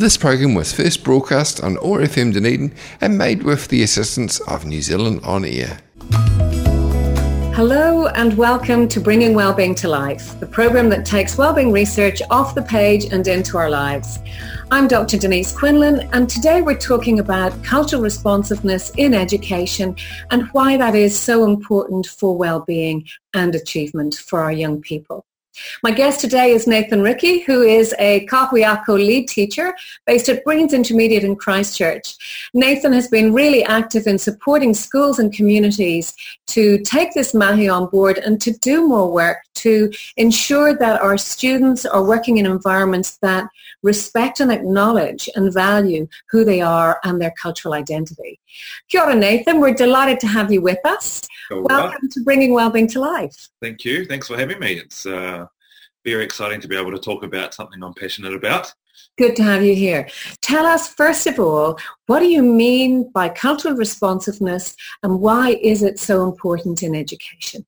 This program was first broadcast on OAR FM Dunedin and made with the assistance of New Zealand On Air. Hello and welcome to Bringing Wellbeing to Life, the program that takes wellbeing research off the page and into our lives. I'm Dr. Denise Quinlan, and today we're talking about cultural responsiveness in education and why that is so important for wellbeing and achievement for our young people. My guest today is Nathan Rickey, who is a Kahuiako lead teacher based at Breen's Intermediate in Christchurch. Nathan has been really active in supporting schools and communities to take this mahi on board and to do more work to ensure that our students are working in environments that respect and acknowledge and value who they are and their cultural identity. Kia ora, Nathan. We're delighted to have you with us. Welcome to Bringing Wellbeing to Life. Thank you. Thanks for having me. It's very exciting to be able to talk about something I'm passionate about. Good to have you here. Tell us, first of all, what do you mean by cultural responsiveness and why is it so important in education?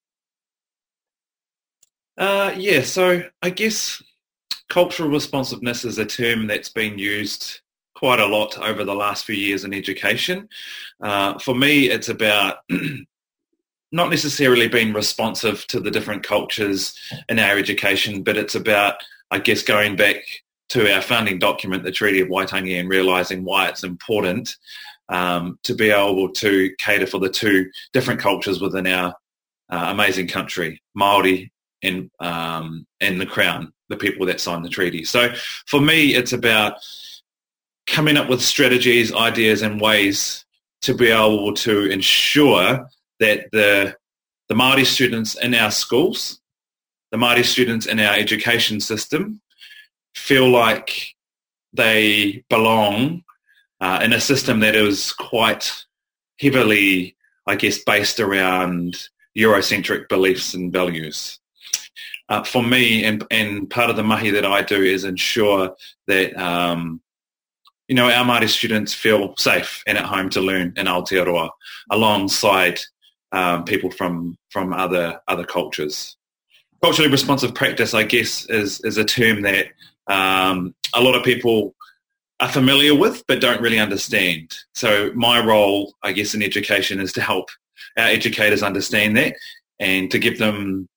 So I guess cultural responsiveness is a term that's been used quite a lot over the last few years in education. For me, it's about not necessarily being responsive to the different cultures in our education, but it's about, I guess, going back to our founding document, the Treaty of Waitangi, and realising why it's important to be able to cater for the two different cultures within our amazing country, Māori and the Crown, the people that signed the treaty. So for me, it's about coming up with strategies, ideas and ways to be able to ensure that the Māori students in our schools, the Māori students in our education system feel like they belong in a system that is quite heavily, I guess, based around Eurocentric beliefs and values. For me, and part of the mahi that I do is ensure that, our Māori students feel safe and at home to learn in Aotearoa alongside people from other cultures. Culturally responsive practice, I guess, is a term that a lot of people are familiar with but don't really understand. So my role, I guess, in education is to help our educators understand that and to give them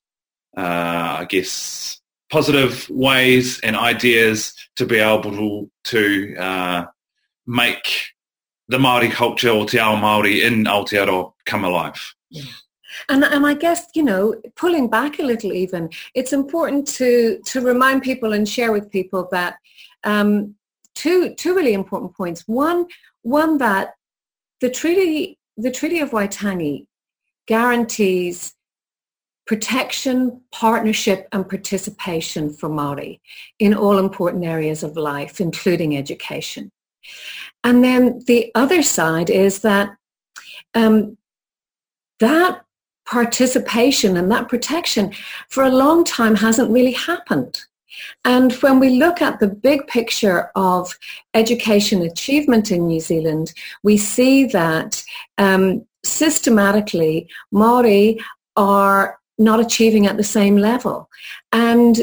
positive ways and ideas to be able to make the Māori culture or te ao Māori in Aotearoa come alive. Yeah. And I guess, pulling back a little even, it's important to remind people and share with people that two really important points. One that the Treaty of Waitangi guarantees protection, partnership and participation for Māori in all important areas of life, including education. And then the other side is that that participation and that protection for a long time hasn't really happened. And when we look at the big picture of education achievement in New Zealand, we see that systematically Māori are not achieving at the same level. And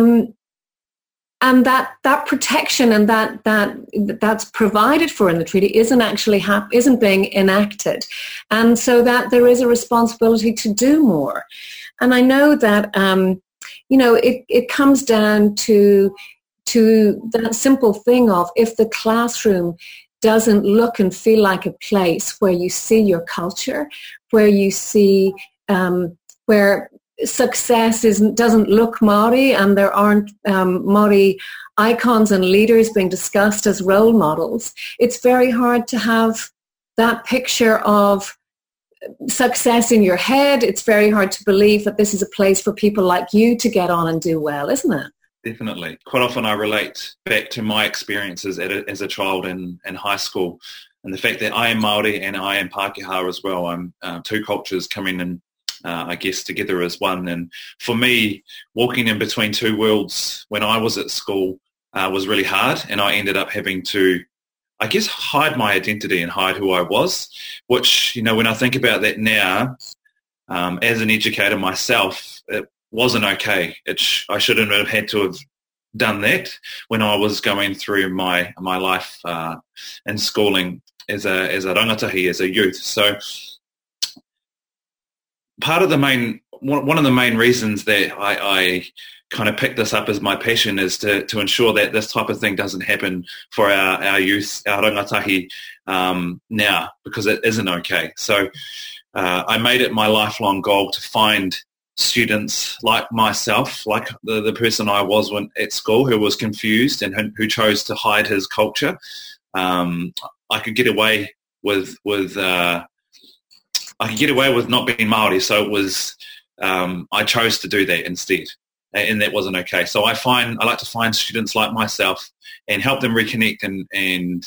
that protection and that's provided for in the treaty isn't being enacted, and so that there is a responsibility to do more. And I know that it comes down to that simple thing of if the classroom doesn't look and feel like a place where you see your culture, where you see where success doesn't look Māori and there aren't Māori icons and leaders being discussed as role models, it's very hard to have that picture of success in your head. It's very hard to believe that this is a place for people like you to get on and do well, isn't it? Definitely. Quite often I relate back to my experiences as a child in high school and the fact that I am Māori and I am Pākehā as well. I'm two cultures coming in together as one. And for me, walking in between two worlds when I was at school was really hard, and I ended up having to, hide my identity and hide who I was, which, when I think about that now, as an educator myself, it wasn't okay. I shouldn't have had to have done that when I was going through my life in schooling as a rangatahi, as a youth. So one of the main reasons that I kind of picked this up as my passion is to ensure that this type of thing doesn't happen for our youth, our rangatahi now, because it isn't okay. So I made it my lifelong goal to find students like myself, like the person I was at school, who was confused and who chose to hide his culture. I could get away with not being Māori, so it was I chose to do that instead, and that wasn't okay. So I like to find students like myself and help them reconnect and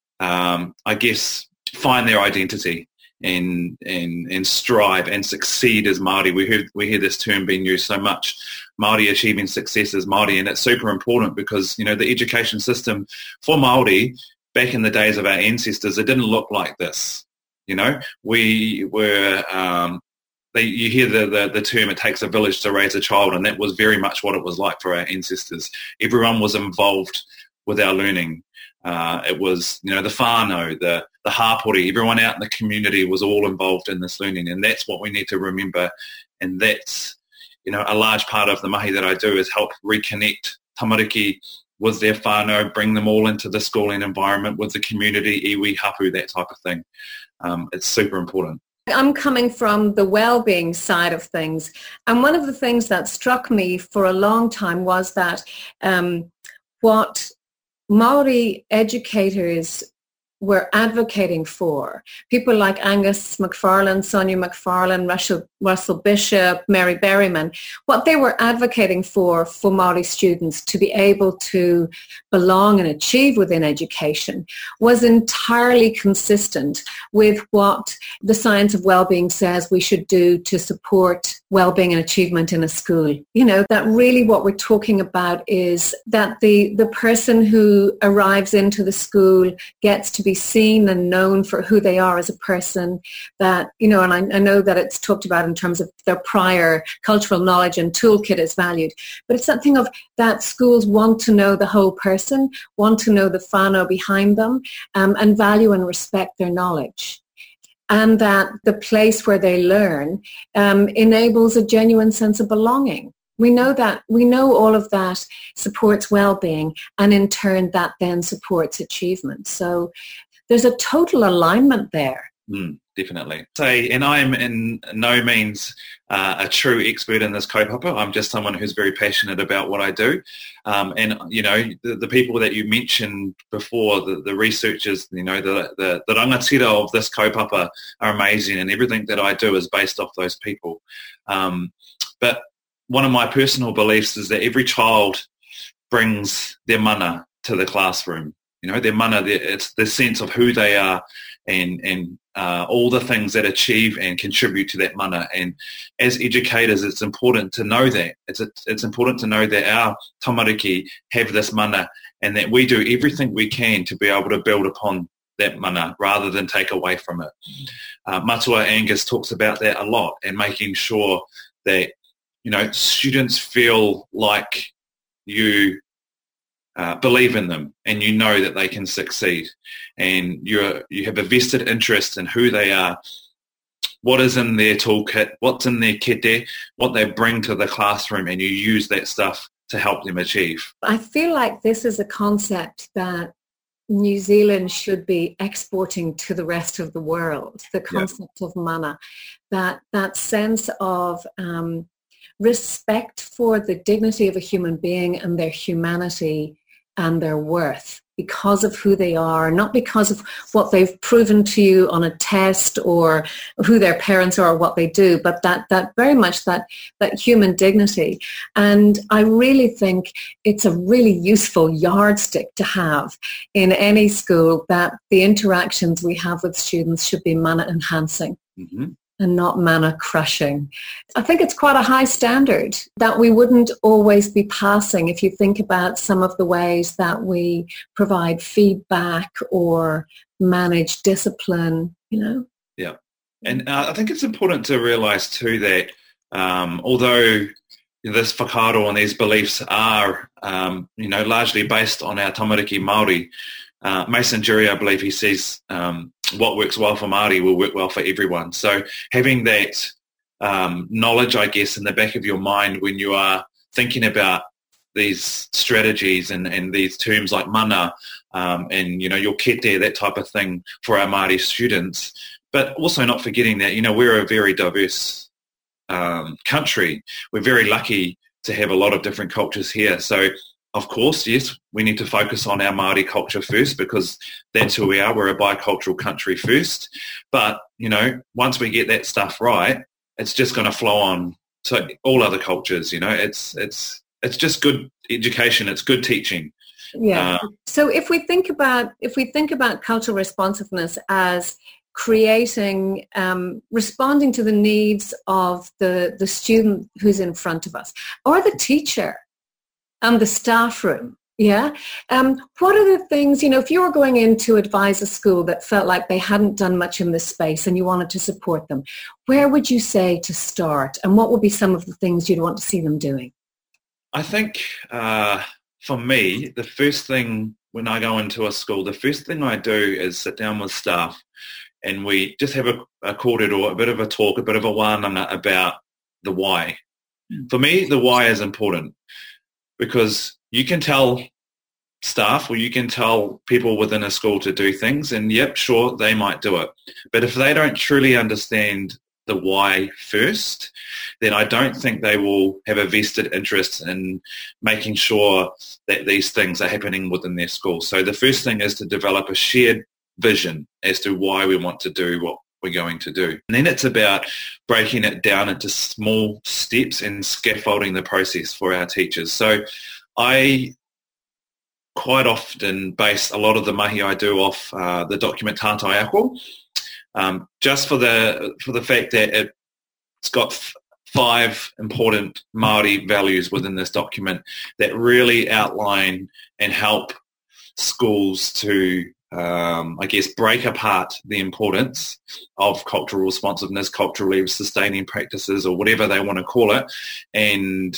I guess find their identity and strive and succeed as Māori. We hear this term being used so much, Māori achieving success as Māori, and it's super important because, the education system for Māori back in the days of our ancestors, it didn't look like this. We were, you hear the term, it takes a village to raise a child, and that was very much what it was like for our ancestors. Everyone was involved with our learning. It was, the whānau, the hapori, everyone out in the community was all involved in this learning, and that's what we need to remember. And that's, a large part of the mahi that I do is help reconnect tamariki with their whānau, bring them all into the schooling environment with the community, iwi, hapu, that type of thing. It's super important. I'm coming from the well-being side of things. And one of the things that struck me for a long time was that what Māori educators were advocating for, people like Angus MacFarlane, Sonia MacFarlane, Russell Bishop, Mary Berryman, what they were advocating for Māori students to be able to belong and achieve within education was entirely consistent with what the science of well-being says we should do to support well-being and achievement in a school. That really what we're talking about is that the person who arrives into the school gets to be seen and known for who they are as a person, that, and I know that it's talked about in terms of their prior cultural knowledge and toolkit is valued, but it's something of that schools want to know the whole person, want to know the whānau behind them, and value and respect their knowledge. And that the place where they learn enables a genuine sense of belonging. We know all of that supports well-being, and in turn that then supports achievement. So there's a total alignment there. Definitely. And I'm in no means a true expert in this kaupapa. I'm just someone who's very passionate about what I do. And, the people that you mentioned before, the researchers, the rangatira of this kaupapa are amazing, and everything that I do is based off those people. But one of my personal beliefs is that every child brings their mana to the classroom. Their mana, it's the sense of who they are and all the things that achieve and contribute to that mana. And as educators, it's important to know that. It's important to know that our tamariki have this mana and that we do everything we can to be able to build upon that mana rather than take away from it. Matua Angus talks about that a lot, and making sure that, students feel like you believe in them and you know that they can succeed, and you have a vested interest in who they are, what is in their toolkit, what's in their kete, what they bring to the classroom, and you use that stuff to help them achieve. I feel like this is a concept that New Zealand should be exporting to the rest of the world, the concept of mana, that sense of respect for the dignity of a human being and their humanity and their worth because of who they are, not because of what they've proven to you on a test or who their parents are or what they do, but that very much that human dignity. And I really think it's a really useful yardstick to have in any school, that the interactions we have with students should be mana enhancing. Mm-hmm. And not mana crushing. I think it's quite a high standard that we wouldn't always be passing if you think about some of the ways that we provide feedback or manage discipline, Yeah. And I think it's important to realise too that although, this whakaaro and these beliefs are, largely based on our tamariki Māori. Mason Jury, I believe he says, what works well for Māori will work well for everyone. So having that knowledge, I guess, in the back of your mind when you are thinking about these strategies and these terms like mana and, your kete, that type of thing for our Māori students, but also not forgetting that, we're a very diverse country. We're very lucky to have a lot of different cultures here. So, of course, yes, we need to focus on our Māori culture first because that's who we are. We're a bicultural country first. But, once we get that stuff right, it's just going to flow on to all other cultures. It's just good education. It's good teaching. Yeah. So if we think about cultural responsiveness as creating, responding to the needs of the student who's in front of us, or the teacher, the staff room. Yeah. What are the things, if you were going in to advise a school that felt like they hadn't done much in this space and you wanted to support them, where would you say to start? And what would be some of the things you'd want to see them doing? I think for me, the first thing when I go into a school, the first thing I do is sit down with staff and we just have a kōrero, a bit of a talk, a bit of a wānanga about the why. For me, the why is important. Because you can tell staff or you can tell people within a school to do things and, yep, sure, they might do it. But if they don't truly understand the why first, then I don't think they will have a vested interest in making sure that these things are happening within their school. So the first thing is to develop a shared vision as to why we want to do what we're going to do. And then it's about breaking it down into small steps and scaffolding the process for our teachers. So I quite often base a lot of the mahi I do off the document Tātai Ako, just for the fact that it's got 5 important Māori values within this document that really outline and help schools to break apart the importance of cultural responsiveness, culturally sustaining practices, or whatever they want to call it, and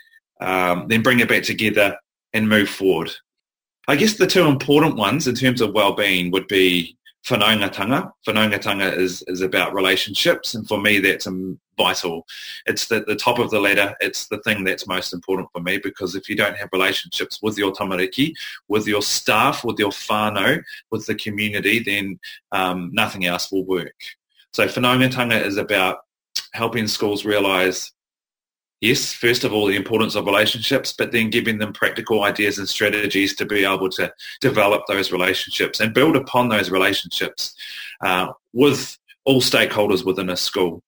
then bring it back together and move forward. I guess the 2 important ones in terms of well-being would be whanaungatanga. Whanaungatanga is about relationships, and for me that's vital. It's the top of the ladder. It's the thing that's most important for me, because if you don't have relationships with your tamariki, with your staff, with your whānau, with the community, then nothing else will work. So whanaungatanga is about helping schools realise, yes, first of all, the importance of relationships, but then giving them practical ideas and strategies to be able to develop those relationships and build upon those relationships with all stakeholders within a school.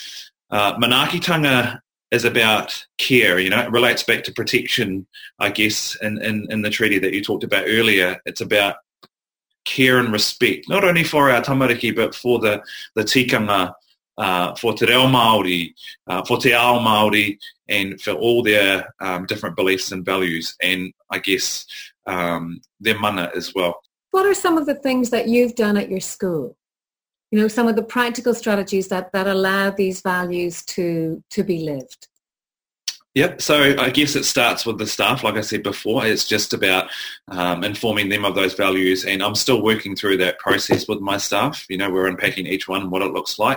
Manaakitanga is about care, it relates back to protection, I guess, in the treaty that you talked about earlier. It's about care and respect, not only for our tamariki, but for the tikanga, for te reo Māori, for te ao Māori, and for all their different beliefs and values, and I guess their mana as well. What are some of the things that you've done at your school? Some of the practical strategies that allow these values to be lived? Yep. So I guess it starts with the staff. Like I said before, it's just about informing them of those values. And I'm still working through that process with my staff. We're unpacking each one, what it looks like.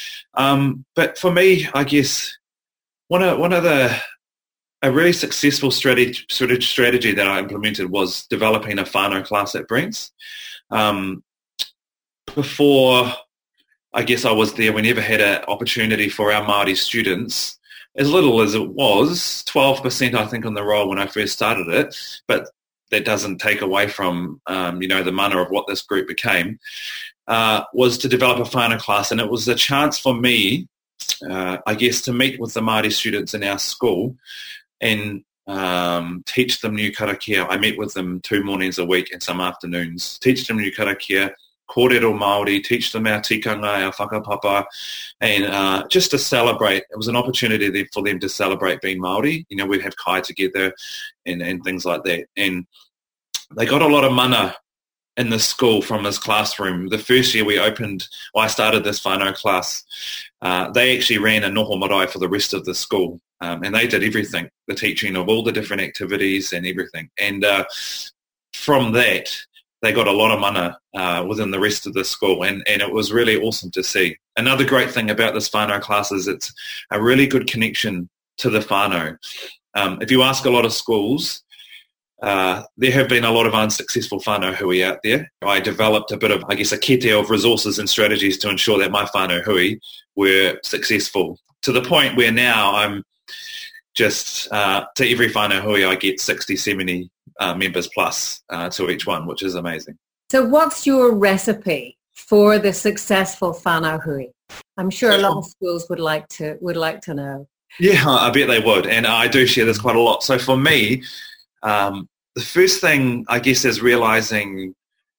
But for me, I guess a really successful strategy that I implemented was developing a whānau class at Brents. Before, I guess I was there, we never had an opportunity for our Māori students, as little as it was, 12% I think on the roll when I first started it, but that doesn't take away from, the mana of what this group became, was to develop a whānau class. And it was a chance for me, I guess, to meet with the Māori students in our school and teach them new karakia. I met with them 2 mornings a week and some afternoons, teach them new karakia, kōrero Māori, teach them our tikanga, our whakapapa, and just to celebrate. It was an opportunity for them to celebrate being Māori. We'd have kai together and things like that. And they got a lot of mana in the school from this classroom. The first year I started this whānau class, they actually ran a noho marae for the rest of the school. and they did everything, the teaching of all the different activities and everything. And from that, they got a lot of mana within the rest of the school, and it was really awesome to see. Another great thing about this whānau class is it's a really good connection to the whānau. If you ask a lot of schools, there have been a lot of unsuccessful whānau hui out there. I developed a bit of, a kete of resources and strategies to ensure that my whānau hui were successful, to the point where now I'm just, to every whānau hui, I get 60, 70 members plus to each one, which is amazing. So what's your recipe for the successful whānau hui? I'm sure a lot of schools would like to know. Yeah, I bet they would, and I do share this quite a lot. So for me, the first thing, I guess, is realising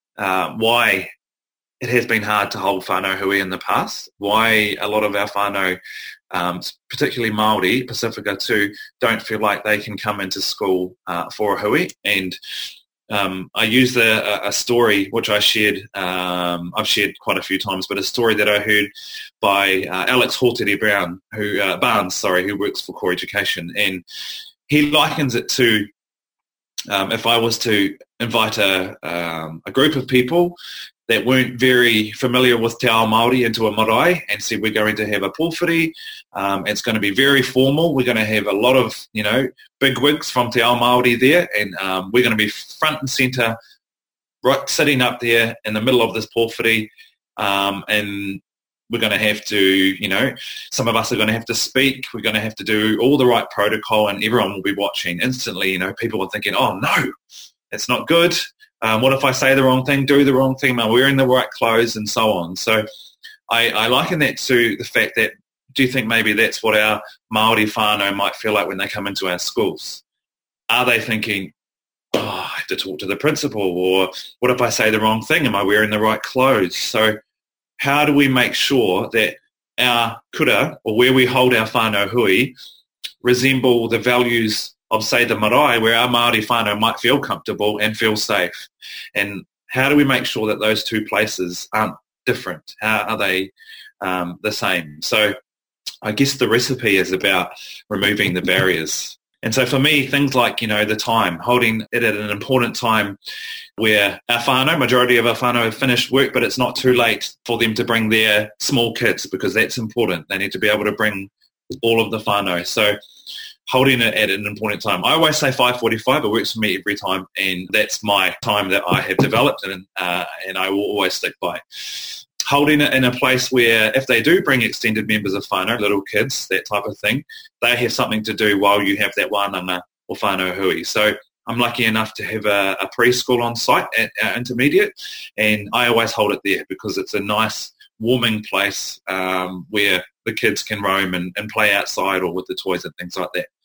why it has been hard to hold whānau hui in the past, why a lot of our whānau, particularly Māori, Pacifica too, don't feel like they can come into school for a hui. And I use a story which I shared, I've shared quite a few times, but a story that I heard by Alex Hortedy Barnes, who works for Core Education. And he likens it to if I was to invite a group of people that weren't very familiar with Te Ao Māori into a marae and said, we're going to have a pōwhiri, it's going to be very formal, we're going to have a lot of, big wigs from Te Ao Māori there, and we're going to be front and centre, right, sitting up there in the middle of this pōwhiri, and we're going to have to, some of us are going to have to speak, we're going to have to do all the right protocol, and everyone will be watching. Instantly, people are thinking, oh no, it's not good. What if I say the wrong thing, do the wrong thing, am I wearing the right clothes, and so on. So I liken that to the fact that, do you think maybe that's what our Māori whānau might feel like when they come into our schools? Are they thinking, oh, I have to talk to the principal, or what if I say the wrong thing, am I wearing the right clothes? So how do we make sure that our kura, or where we hold our whānau hui, resemble the values of, say, the marae, where our Māori whānau might feel comfortable and feel safe? And how do we make sure that those two places aren't different? How are they the same? So I guess the recipe is about removing the barriers. And so for me, things like, the time, holding it at an important time where our whānau, majority of our whānau have finished work, but it's not too late for them to bring their small kids, because that's important. They need to be able to bring all of the whānau. So holding it at an important time. I always say 5:45. It works for me every time, and that's my time that I have developed, and I will always stick by. Holding it in a place where if they do bring extended members of whānau, little kids, that type of thing, they have something to do while you have that wānanga or whānau hui. So I'm lucky enough to have a preschool on site at intermediate, and I always hold it there because it's a nice, warming place where the kids can roam and play outside or with the toys and things like that.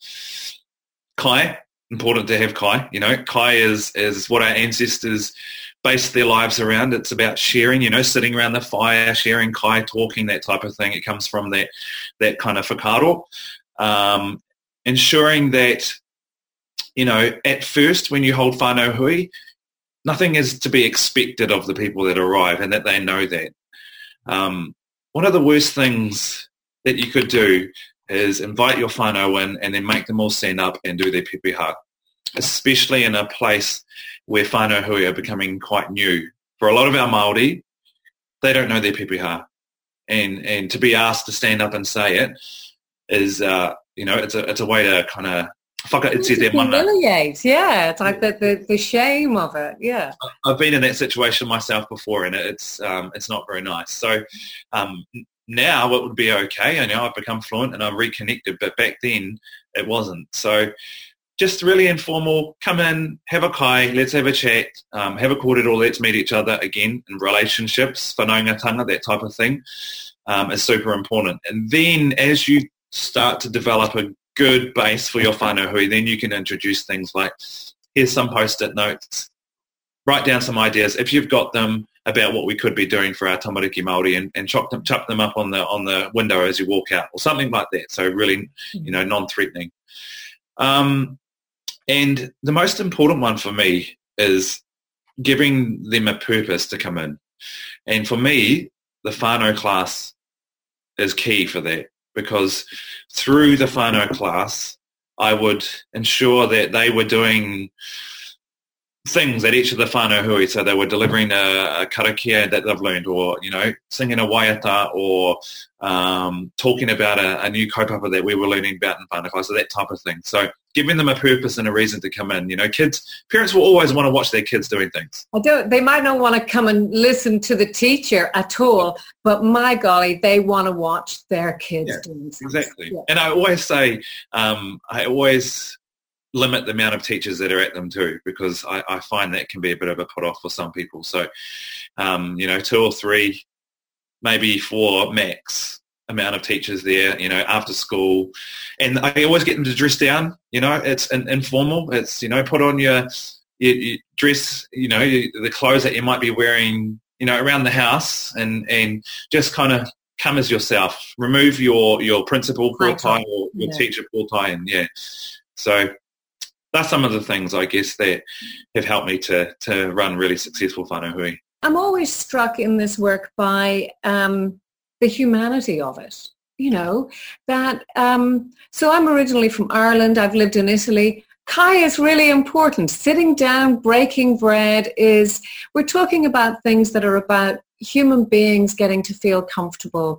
Kai, important to have kai. Kai is what our ancestors based their lives around. It's about sharing, sitting around the fire, sharing kai, talking, that type of thing. It comes from that kind of whakaaro. Ensuring that, at first when you hold whānau hui, nothing is to be expected of the people that arrive, and that they know that. One of the worst things that you could do is invite your whānau in and then make them all stand up and do their pepeha, especially in a place where whānau hui are becoming quite new. For a lot of our Māori, they don't know their pepeha. And to be asked to stand up and say it is, it's a way to kind of humiliate. Yeah, it's like the shame of it. Yeah, I've been in that situation myself before, and it's not very nice. So now it would be okay. I know I've become fluent and I'm reconnected, but back then it wasn't. So just really informal, come in, have a kai, let's have a chat, have a kōrero, let's meet each other again in relationships, whanaungatanga, that type of thing is super important. And then as you start to develop a good base for your whānau hui, then you can introduce things like, here's some post-it notes, write down some ideas if you've got them about what we could be doing for our tamariki Māori, and chuck them up on the window as you walk out, or something like that. So really, non-threatening. And the most important one for me is giving them a purpose to come in. And for me, the whānau class is key for that. because through the whānau class, I would ensure that they were doing things at each of the whānau hui. So they were delivering a karakia that they've learned, or, singing a waiata, or talking about a new kaupapa that we were learning about in whānau class, so that type of thing. So giving them a purpose and a reason to come in. Parents will always want to watch their kids doing things. They might not want to come and listen to the teacher at all, but my golly, they want to watch their kids doing things. Exactly. Yeah. And I always say, I always limit the amount of teachers that are at them too, because I find that can be a bit of a put off for some people. So, 2 or 3, maybe 4 max amount of teachers there, after school. And I always get them to dress down, it's informal. It's, put on your dress, the clothes that you might be wearing, around the house, and just kind of come as yourself. Remove your principal portai or your teacher portai, and so that's some of the things, I guess, that have helped me to run really successful whānau hui. I'm always struck in this work by the humanity of it, that, so I'm originally from Ireland. I've lived in Italy. Kai is really important. Sitting down, breaking bread we're talking about things that are about human beings getting to feel comfortable,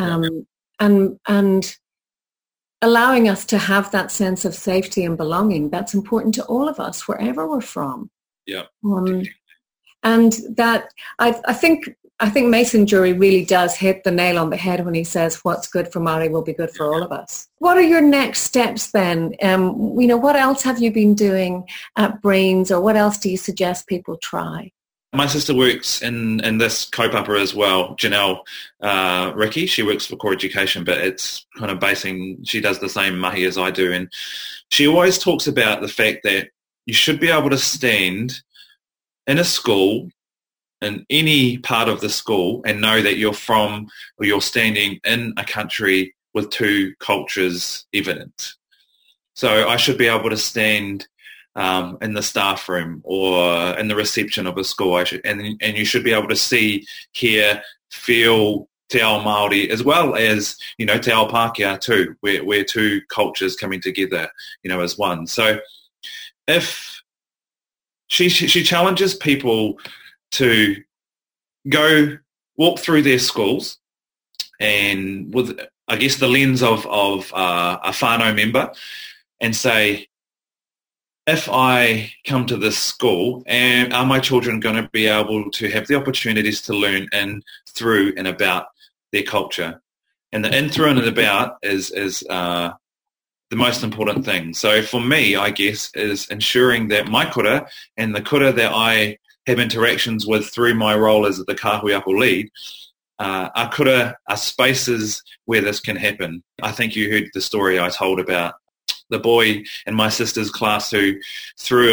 and allowing us to have that sense of safety and belonging. That's important to all of us, wherever we're from. Yeah. And that I think Mason Jury really does hit the nail on the head when he says what's good for Māori will be good for all of us. What are your next steps then? What else have you been doing at Breens, or what else do you suggest people try? My sister works in this kaupapa as well, Janelle Ricky. She works for Core Education, but it's kind of she does the same mahi as I do. And she always talks about the fact that you should be able to stand in a school, in any part of the school, and know that you're from, or you're standing in a country with 2 cultures evident. So I should be able to stand in the staff room or in the reception of a school, and you should be able to see, hear, feel te ao Māori, as well as, te ao Pākehā too. We're 2 cultures coming together, as one. So if she challenges people to go walk through their schools, and with, I guess, the lens of a whānau member, and say, if I come to this school, and are my children going to be able to have the opportunities to learn in, through, and about their culture? And the in, through, and about is the most important thing. So for me, I guess, is ensuring that my kura and the kura that I have interactions with through my role as the Kahui Apo lead are spaces where this can happen. I think you heard the story I told about the boy in my sister's class who, through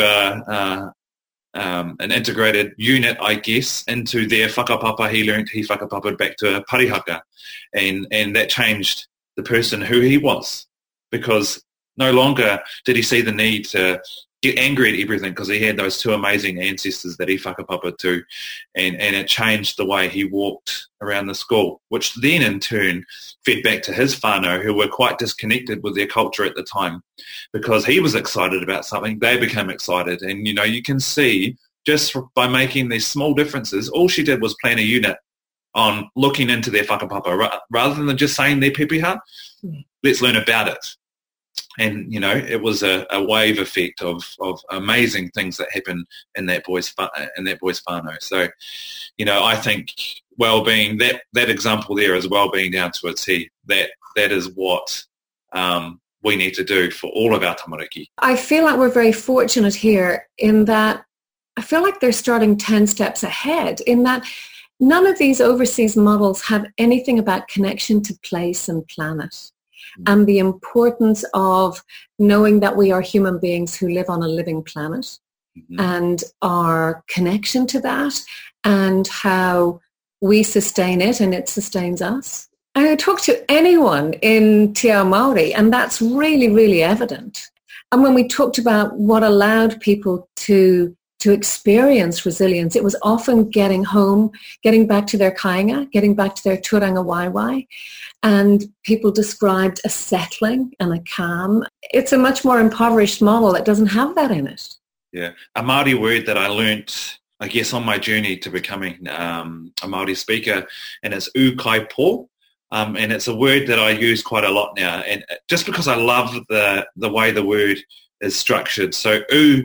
an integrated unit, I guess, into their whakapapa, he whakapapaed back to a parihaka, and that changed the person who he was, because no longer did he see the need to get angry at everything, because he had those 2 amazing ancestors that he whakapapaed to, and it changed the way he walked around the school, which then in turn fed back to his whānau, who were quite disconnected with their culture at the time. Because he was excited about something, they became excited. And, you can see, just by making these small differences, all she did was plan a unit on looking into their whakapapa, rather than just saying their pepeha, let's learn about it. And, it was a wave effect of amazing things that happened in that boy's whānau. So, I think well-being, that example there is well-being down to a T. That is what we need to do for all of our tamariki. I feel like we're very fortunate here in that I feel like they're starting 10 steps ahead, in that none of these overseas models have anything about connection to place and planet. And the importance of knowing that we are human beings who live on a living planet, and our connection to that, and how we sustain it and it sustains us. I talk to anyone in Te Ao Māori, and that's really, really evident. And when we talked about what allowed people to to experience resilience, it was often getting home, getting back to their kainga, getting back to their turanga waiwai. And people described a settling and a calm. It's a much more impoverished model that doesn't have that in it. Yeah. A Māori word that I learnt, I guess, on my journey to becoming a Māori speaker, and it's ukai-po. And it's a word that I use quite a lot now. And just because I love the way the word is structured. So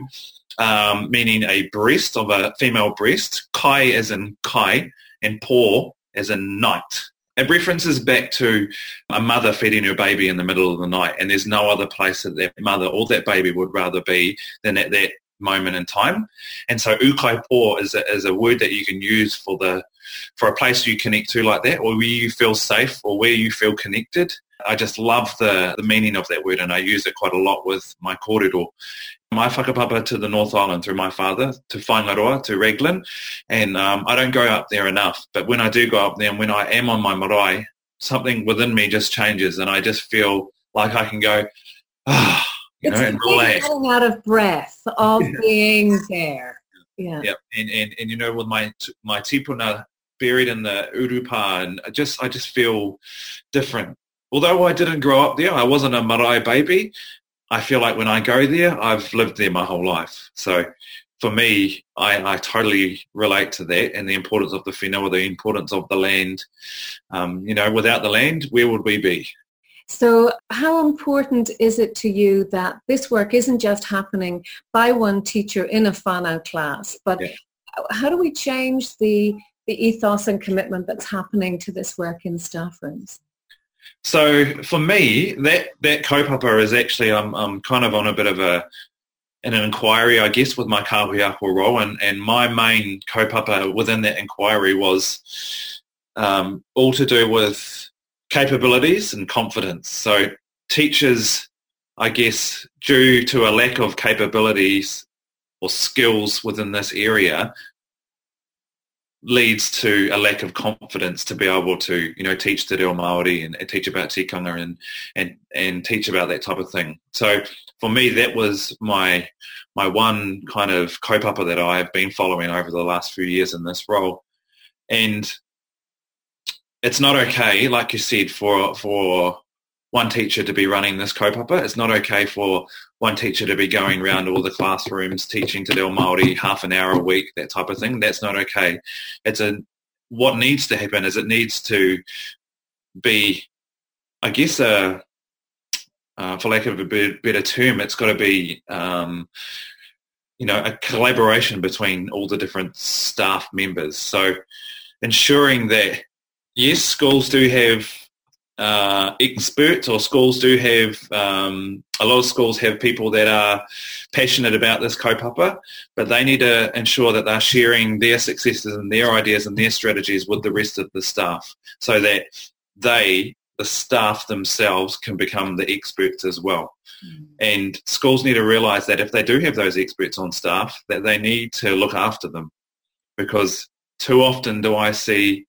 meaning a breast, of a female breast, kai as in kai, and po as in night. It references back to a mother feeding her baby in the middle of the night, and there's no other place that that mother or that baby would rather be than at that moment in time. And so ukai-po is a word that you can use for a place you connect to like that, or where you feel safe or where you feel connected. I just love the meaning of that word, and I use it quite a lot with my kōrero. My whakapapa to the North Island through my father, to Whangaroa, to Raglan, and I don't go up there enough. But when I do go up there and when I am on my marae, something within me just changes, and I just feel like I can go, and relax. Getting out of breath of being there. Yeah. Yep. And with my tipuna buried in the urupa, and I just feel different. Although I didn't grow up there, I wasn't a marae baby. I feel like when I go there, I've lived there my whole life. So for me, I totally relate to that and the importance of the whenua, the importance of the land. Without the land, where would we be? So how important is it to you that this work isn't just happening by one teacher in a whānau class, but how do we change the ethos and commitment that's happening to this work in staff rooms? So for me, that kaupapa is actually, I'm kind of on a bit of an inquiry, I guess, with my kahuiako role, and my main kaupapa within that inquiry was all to do with capabilities and confidence. So teachers, I guess, due to a lack of capabilities or skills within this area, leads to a lack of confidence to be able to, teach te reo Māori and teach about tikanga and teach about that type of thing. So for me, that was my one kind of kaupapa that I have been following over the last few years in this role. And it's not okay, like you said, for one teacher to be running this kaupapa. It's not okay for one teacher to be going around all the classrooms teaching te reo Māori half an hour a week, that type of thing. That's not okay. What needs to happen is it needs to be, I guess, for lack of a better term, it's got to be, a collaboration between all the different staff members. So ensuring that, yes, schools do have experts, or schools do have, a lot of schools have people that are passionate about this kaupapa, but they need to ensure that they're sharing their successes and their ideas and their strategies with the rest of the staff, so that the staff themselves, can become the experts as well. And schools need to realise that if they do have those experts on staff, that they need to look after them, because too often do I see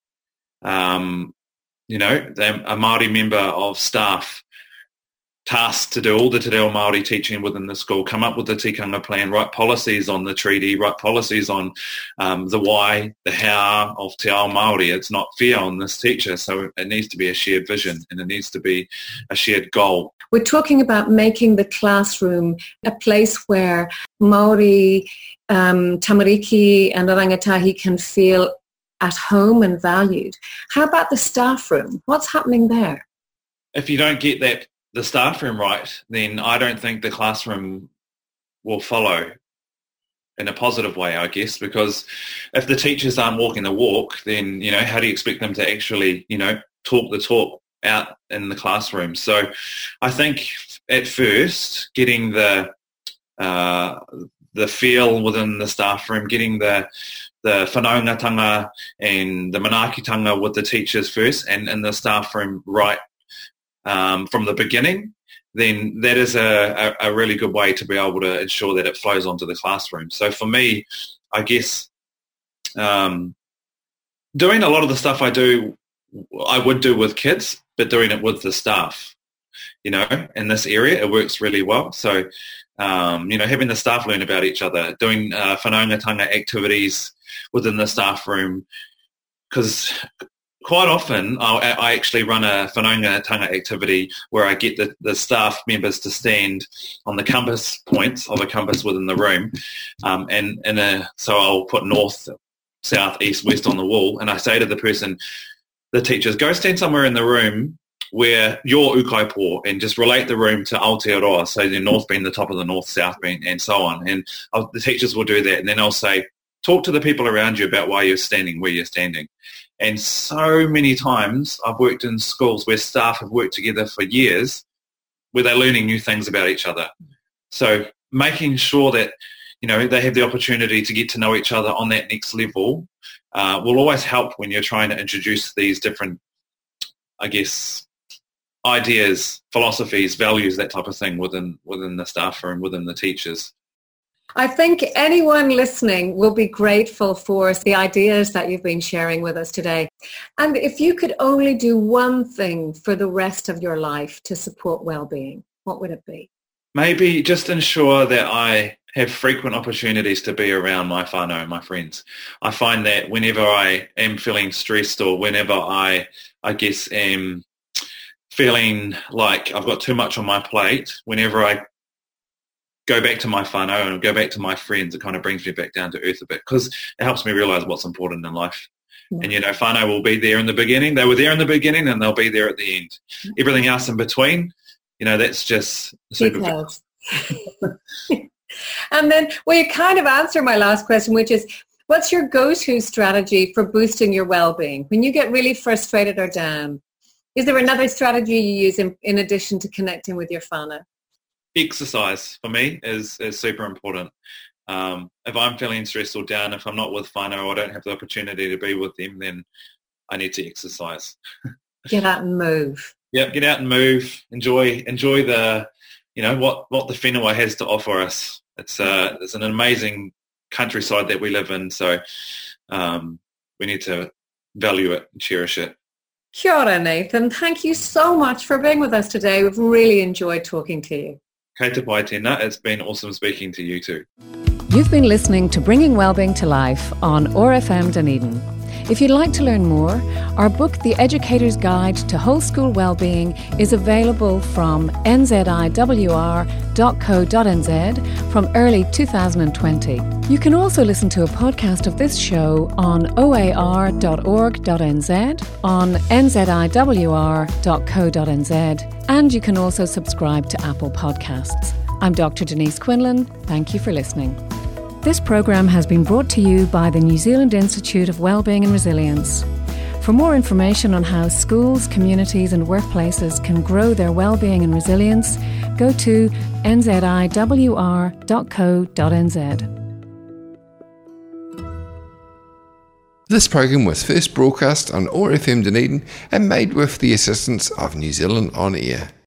a Māori member of staff tasked to do all the te reo Māori teaching within the school, come up with the tikanga plan, write policies on the treaty, write policies on the why, the how of te ao Māori. It's not fair on this teacher, so it needs to be a shared vision and it needs to be a shared goal. We're talking about making the classroom a place where Māori, tamariki and rangatahi can feel at home and valued. How about the staff room? What's happening there? If you don't get the staff room right, then I don't think the classroom will follow in a positive way, I guess, because if the teachers aren't walking the walk, then, how do you expect them to actually, talk the talk out in the classroom? So I think at first, getting the feel within the staff room, getting the whanaungatanga and the manaakitanga with the teachers first and the staff room right from the beginning, then that is a really good way to be able to ensure that it flows onto the classroom. So for me, I guess doing a lot of the stuff I would do with kids, but doing it with the staff, in this area, it works really well. So having the staff learn about each other, doing whanaungatanga activities within the staff room, because quite often I actually run a whanaungatanga activity where I get the staff members to stand on the compass points of a compass within the room, so I'll put north, south, east, west on the wall, and I say to the teachers, go stand somewhere in the room where you're ukaipo, and just relate the room to Aotearoa, so the north being the top of the north, south being, and so on. And the teachers will do that, and then I'll say, talk to the people around you about why you're standing where you're standing. And so many times I've worked in schools where staff have worked together for years, where they're learning new things about each other. So making sure that, they have the opportunity to get to know each other on that next level will always help when you're trying to introduce these different, ideas, philosophies, values, that type of thing within the staff room, within the teachers. I think anyone listening will be grateful for the ideas that you've been sharing with us today. And if you could only do one thing for the rest of your life to support well-being, what would it be? Maybe just ensure that I have frequent opportunities to be around my whānau, my friends. I find that whenever I am feeling stressed, or whenever I am feeling like I've got too much on my plate, whenever I go back to my whānau and go back to my friends, it kind of brings me back down to earth a bit, because it helps me realise what's important in life. Yeah. And, whānau will be there in the beginning. They were there in the beginning, and they'll be there at the end. Everything else in between, that's just super. And then, you kind of answer my last question, which is, what's your go-to strategy for boosting your well-being when you get really frustrated or down? Is there another strategy you use in addition to connecting with your whānau? Exercise for me is super important. If I'm feeling stressed or down, if I'm not with whānau, or I don't have the opportunity to be with them, then I need to exercise. Get out and move. Yeah, get out and move. Enjoy the, what the whenua has to offer us. It's an amazing countryside that we live in, so we need to value it and cherish it. Kia ora, Nathan. Thank you so much for being with us today. We've really enjoyed talking to you. Kei te pai tēnā. It's been awesome speaking to you too. You've been listening to Bringing Wellbeing to Life on OAR FM Dunedin. If you'd like to learn more, our book, The Educator's Guide to Whole School Wellbeing, is available from nziwr.co.nz from early 2020. You can also listen to a podcast of this show on oar.org.nz, on nziwr.co.nz, and you can also subscribe to Apple Podcasts. I'm Dr. Denise Quinlan. Thank you for listening. This program has been brought to you by the New Zealand Institute of Wellbeing and Resilience. For more information on how schools, communities and workplaces can grow their wellbeing and resilience, go to nziwr.co.nz. This program was first broadcast on OAR FM Dunedin and made with the assistance of New Zealand On Air.